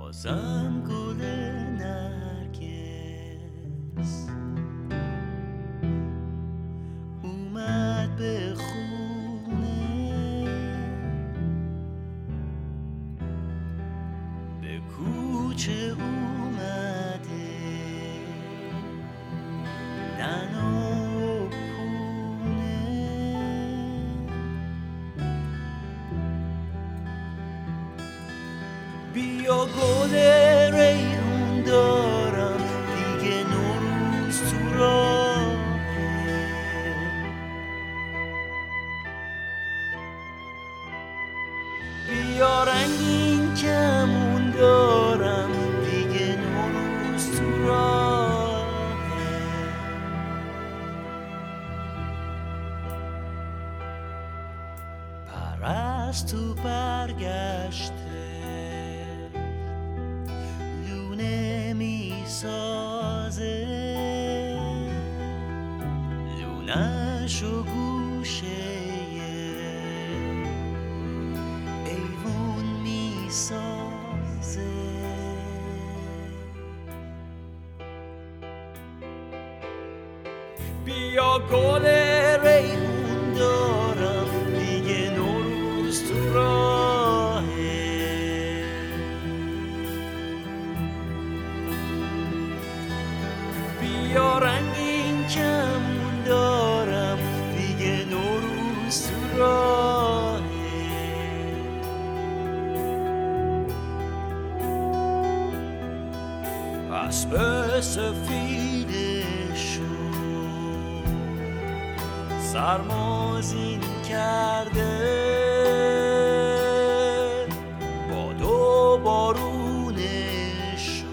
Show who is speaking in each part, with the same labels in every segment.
Speaker 1: بازم گل نرگس اومد به خونه، به کوچه اومده نن و پونه. بیا گل ریحون دارم دیگه نوروز تو راهه، بیا رنگین کمون دارم دیگه نوروز تو راهه. پرستو برگشته لونه می سازه، لونش و گوشه ایوون می سازه. بیا گل ریحون دارم دیگه نوروز تو راهه، بیا رنگین کمون دارم دیگه نوروز تو راهه. اسب سفیدشو سرمازین کرده، باد و بارونشو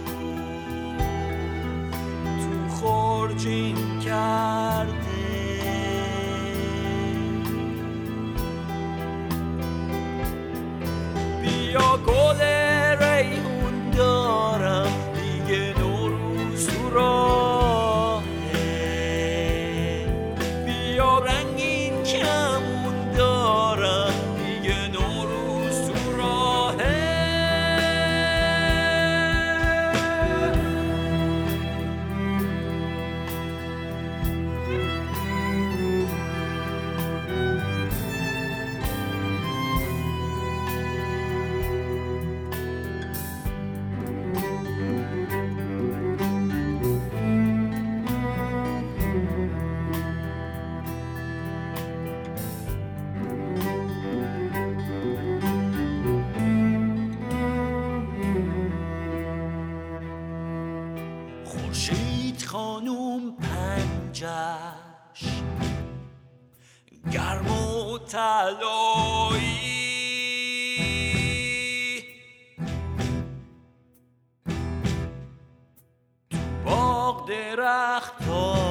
Speaker 1: تو خرجین کرده. بیا گل ریحون دارم دیگه نوروز تو راهه، بیا رنگین کمون دارم دیگه نوروز تو راهه. خورشید خانوم پنجش گرم و طلایی، تو باغ درختاش